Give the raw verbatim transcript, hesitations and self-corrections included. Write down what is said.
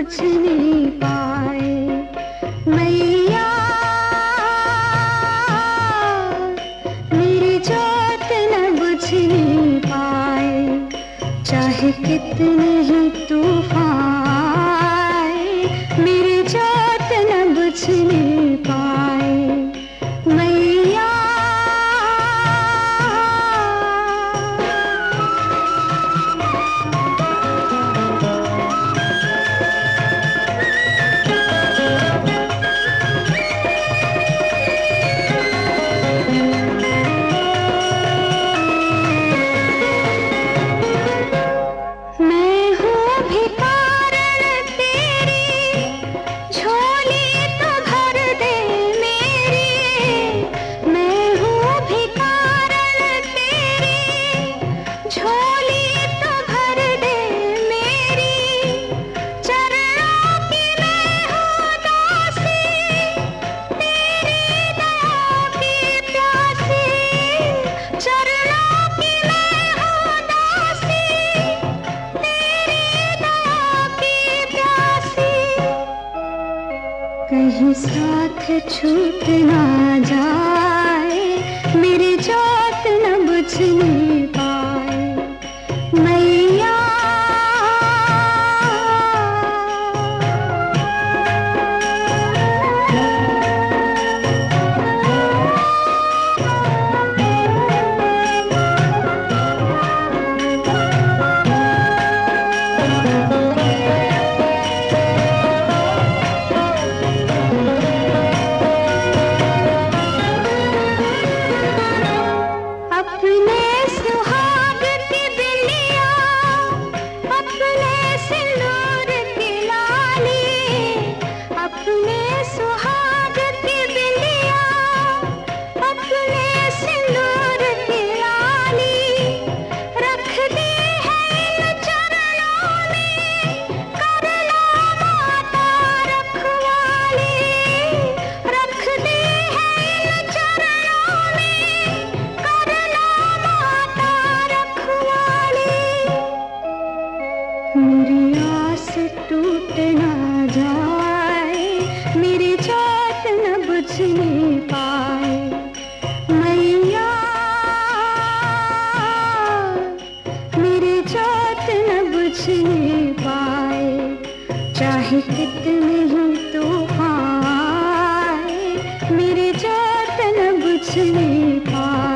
बुझ नहीं पाए। मैया मेरी जोत न बुझ नहीं पाए, चाहे कितने ही तूफान आए, मेरी जोत न बुझ नहीं पाए। मैया कहीं साथ छूट ना जाए, मेरी जोत न बुझ नहीं पाए। मैया मेरी आस टूट ना जाए, मेरी जोत न बुझ नहीं पाए। मैया मेरी जोत न बुझ नहीं पाए, चाहे कितने ही तूफान आए, मेरी जोत न बुझ नहीं पाए।